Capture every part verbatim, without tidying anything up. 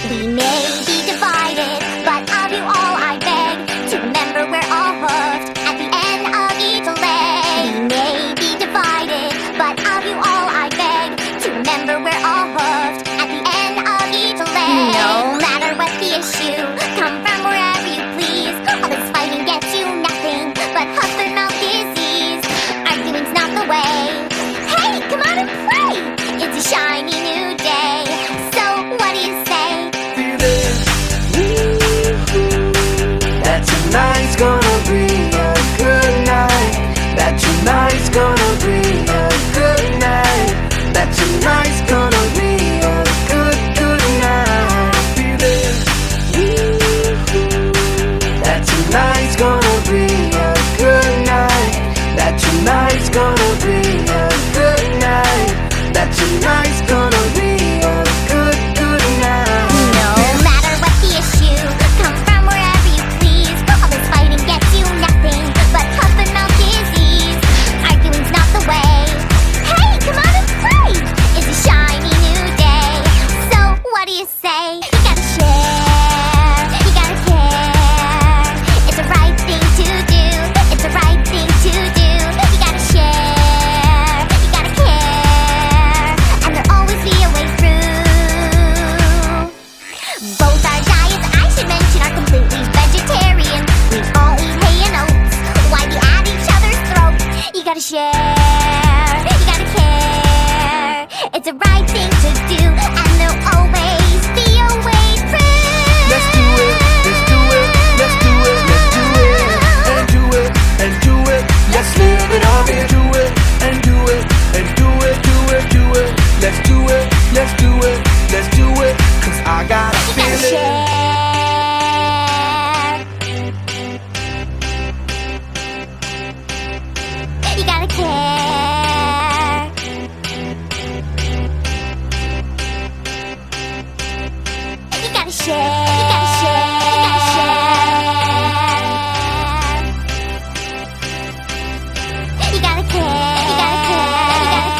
We may be divided, but of you all I beg to remember we're all hooked at the end of each leg. We may be divided, but of you all I beg to remember we're all hooked at the end of each leg. No matter what the issue, come from wherever you please. All this fighting gets you nothing but huff and mouth disease. Arguing's not the way. Hey, come on and play! It's a shiny new day. So what do you say? That tonight's gonna be a good night. That tonight's gonna be a good night. That tonight's gonna be a good, good night. That tonight's gonna be a good night. That tonight's gonna be a good night. That tonight's gonna be a good, good night. No matter what the issue, come from wherever you please. All this fighting gets you nothing but huff and mouth disease. Arguing's not the way. Hey, come on and play! It's a shiny new day. So what do you say? You gotta share, you gotta care. It's the right thing to do. It's the right thing to do. You gotta share, you gotta care, and there'll always be a way through. Both our diets, I should mention, are completely vegetarian. We all eat hay and oats. Why be at each other's throats? You gotta share, you gotta care. It's the right thing to do, and there'll always be a way through. Let's do it, let's do it, let's do it, let's do it, and do it, and do it. Let's live it up and do it, and do it, and do it, do it, do it. Let's do it, let's do it, let's do it. Cause I got a You gotta feeling. share. You gotta care. You gotta share. You gotta share. You gotta share. You gotta care. You gotta care. You gotta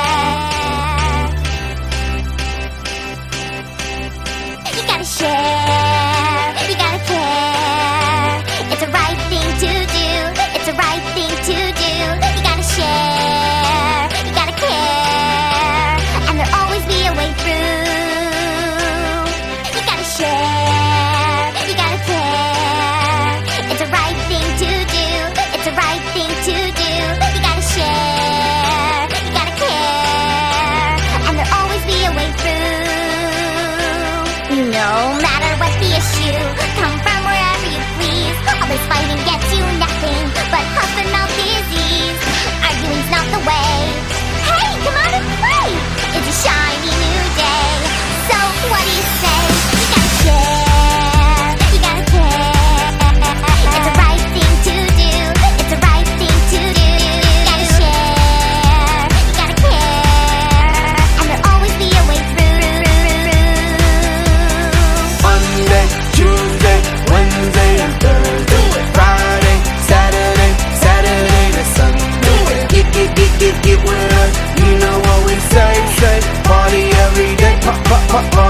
care. You gotta share. You gotta care. It's the right thing to do. It's the right thing to do. You gotta share. You gotta care, and there'll always be a way through. You gotta share. You gotta care. It's the right thing to do. It's the right thing to do. You gotta share. You gotta care, and there'll always be a way through. No matter what the issue, come from wherever you please. All this fighting gets you nothing but huff and mouth disease. Arguing's not the way. Hey, come on and play! It's a shiny new day. So what do you say? You gotta share. You gotta care. It's the right thing to do. It's the right thing to do. You gotta share. You gotta care, and there'll always be a way through. Monday, Tuesday, Wednesday, and Thursday, Friday, Saturday, Saturday to Sunday. Get, get, get, get, get with us. You know what we say, say. Party every day, pop, pop, pop, party.